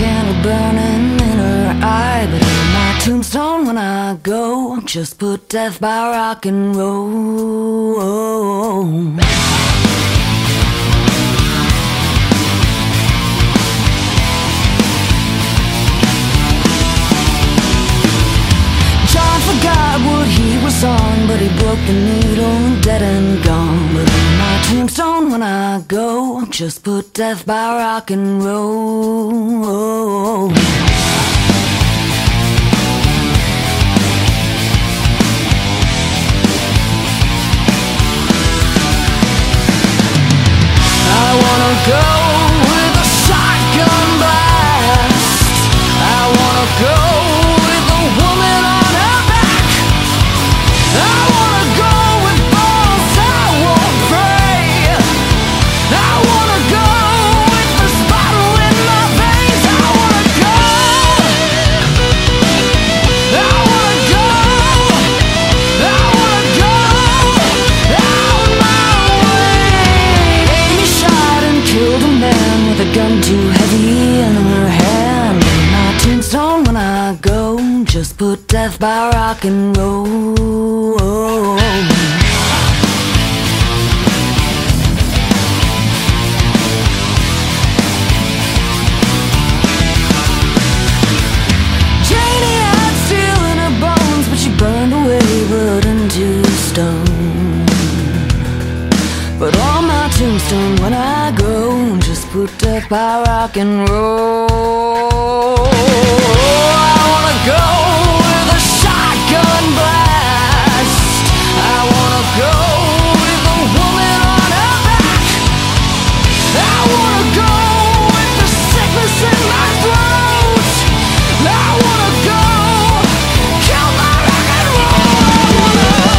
candle burning in her eye, but on my tombstone when I go, just put death by rock and roll. John forgot what he was on, but he broke the needle, dead and gone. But on my tombstone when I go, just put death by rock and roll. I wanna go with a shotgun blast. I wanna go with a woman on her back. I wanna go with balls I won't pray. I wanna go with this bottle in my veins. I wanna go. I wanna go. I wanna go out my way. Amy shot and killed a man with a gun too heavy in her hand. On my tombstone when I go, just put death by rock and roll. Janie had steel in her bones, but she burned away, but into stone. But on my tombstone when I go, just put death by rock and roll. I wanna go with a shotgun blast. I wanna go with a woman on her back. I wanna go with the sickness in my throat. I wanna go kill my rock and roll.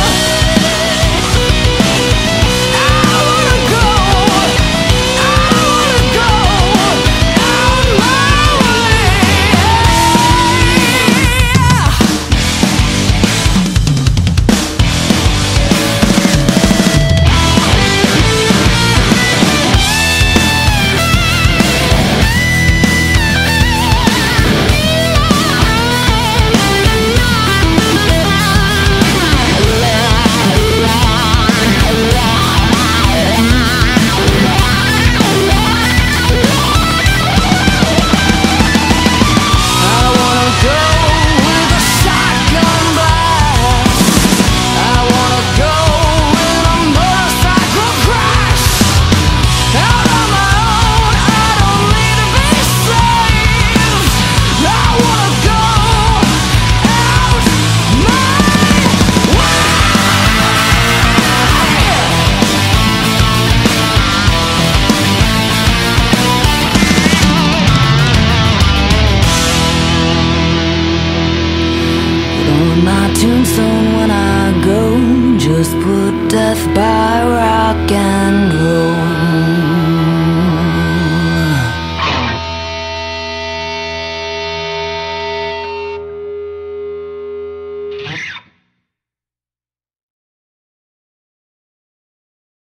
I wanna go out my way. My tombstone when I go, just put death by